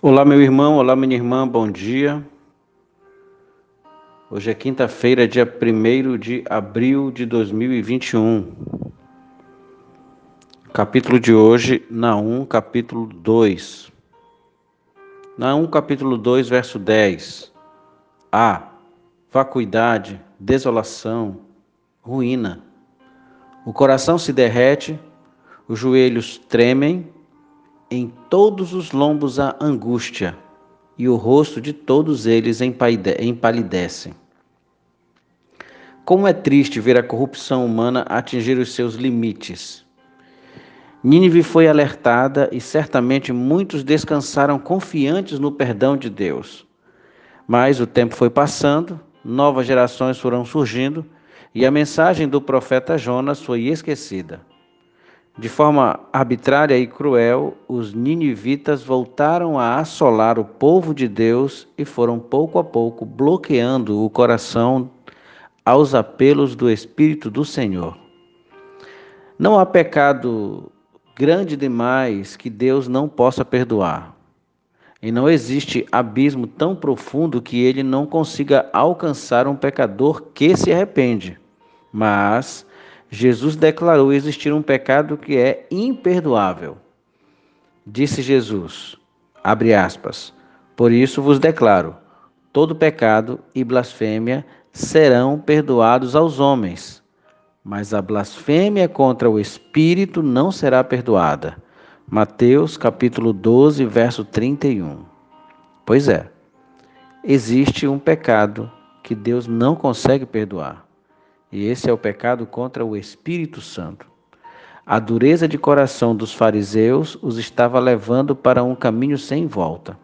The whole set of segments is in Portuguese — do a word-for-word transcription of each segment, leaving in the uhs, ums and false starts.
Olá, meu irmão, olá, minha irmã, bom dia. Hoje é quinta-feira, dia primeiro de abril de dois mil e vinte e um. Capítulo de hoje, Naum, capítulo dois. Naum, capítulo dois, verso dez. A. Vacuidade, desolação, ruína. O coração se derrete, os joelhos tremem, em todos os lombos há angústia, e o rosto de todos eles empalidece. Como é triste ver a corrupção humana atingir os seus limites. Nínive foi alertada e certamente muitos descansaram confiantes no perdão de Deus. Mas o tempo foi passando, novas gerações foram surgindo e a mensagem do profeta Jonas foi esquecida. De forma arbitrária e cruel, os ninivitas voltaram a assolar o povo de Deus e foram pouco a pouco bloqueando o coração aos apelos do Espírito do Senhor. Não há pecado grande demais que Deus não possa perdoar. E não existe abismo tão profundo que ele não consiga alcançar um pecador que se arrepende. Mas Jesus declarou existir um pecado que é imperdoável. Disse Jesus, abre aspas, por isso vos declaro, todo pecado e blasfêmia serão perdoados aos homens, mas a blasfêmia contra o Espírito não será perdoada. Mateus capítulo doze, verso trinta e um. Pois é, existe um pecado que Deus não consegue perdoar, e esse é o pecado contra o Espírito Santo. A dureza de coração dos fariseus os estava levando para um caminho sem volta.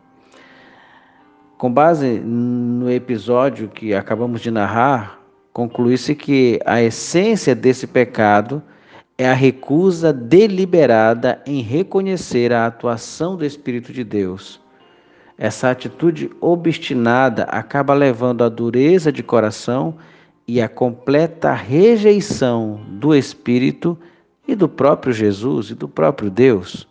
Com base no episódio que acabamos de narrar, conclui-se que a essência desse pecado é a recusa deliberada em reconhecer a atuação do Espírito de Deus. Essa atitude obstinada acaba levando à dureza de coração e à completa rejeição do Espírito e do próprio Jesus e do próprio Deus.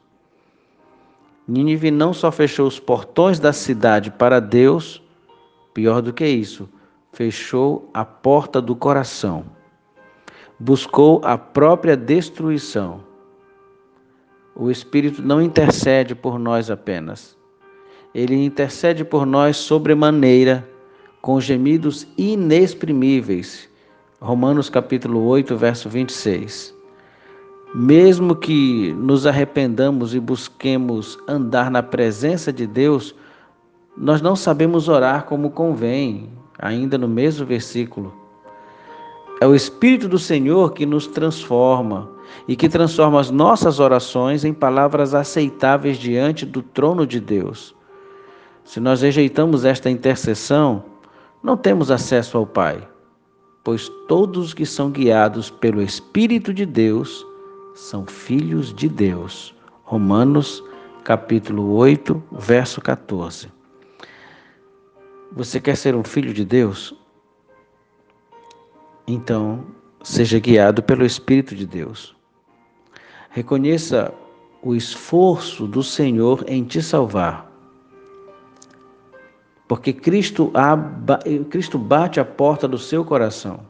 Nínive não só fechou os portões da cidade para Deus, pior do que isso, fechou a porta do coração. Buscou a própria destruição. O Espírito não intercede por nós apenas. Ele intercede por nós sobremaneira, com gemidos inexprimíveis. Romanos capítulo oito, verso vinte e seis. Mesmo que nos arrependamos e busquemos andar na presença de Deus, nós não sabemos orar como convém, ainda no mesmo versículo. É o Espírito do Senhor que nos transforma e que transforma as nossas orações em palavras aceitáveis diante do trono de Deus. Se nós rejeitamos esta intercessão, não temos acesso ao Pai, pois todos os que são guiados pelo Espírito de Deus são filhos de Deus. Romanos capítulo oito, verso quatorze. Você quer ser um filho de Deus? Então, seja guiado pelo Espírito de Deus. Reconheça o esforço do Senhor em te salvar. Porque Cristo, aba, Cristo bate a porta do seu coração.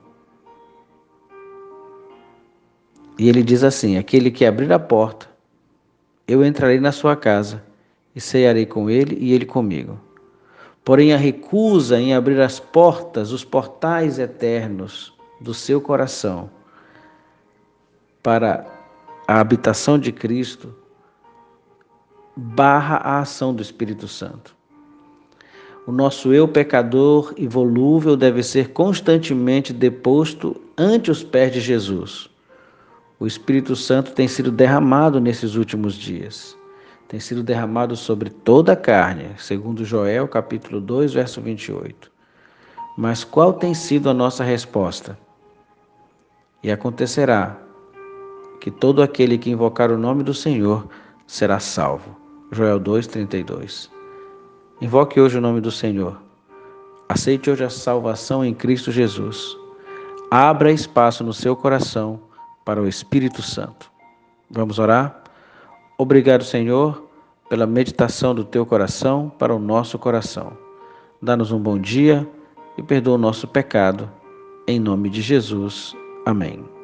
E ele diz assim, aquele que abrir a porta, eu entrarei na sua casa e cearei com ele e ele comigo. Porém, a recusa em abrir as portas, os portais eternos do seu coração para a habitação de Cristo, barra a ação do Espírito Santo. O nosso eu pecador e volúvel deve ser constantemente deposto ante os pés de Jesus. O Espírito Santo tem sido derramado nesses últimos dias. Tem sido derramado sobre toda a carne, segundo Joel, capítulo dois, verso vinte e oito. Mas qual tem sido a nossa resposta? E acontecerá que todo aquele que invocar o nome do Senhor será salvo. Joel dois, trinta e dois. Invoque hoje o nome do Senhor. Aceite hoje a salvação em Cristo Jesus. Abra espaço no seu coração para o Espírito Santo. Vamos orar? Obrigado, Senhor, pela meditação do teu coração para o nosso coração. Dá-nos um bom dia e perdoa o nosso pecado. Em nome de Jesus. Amém.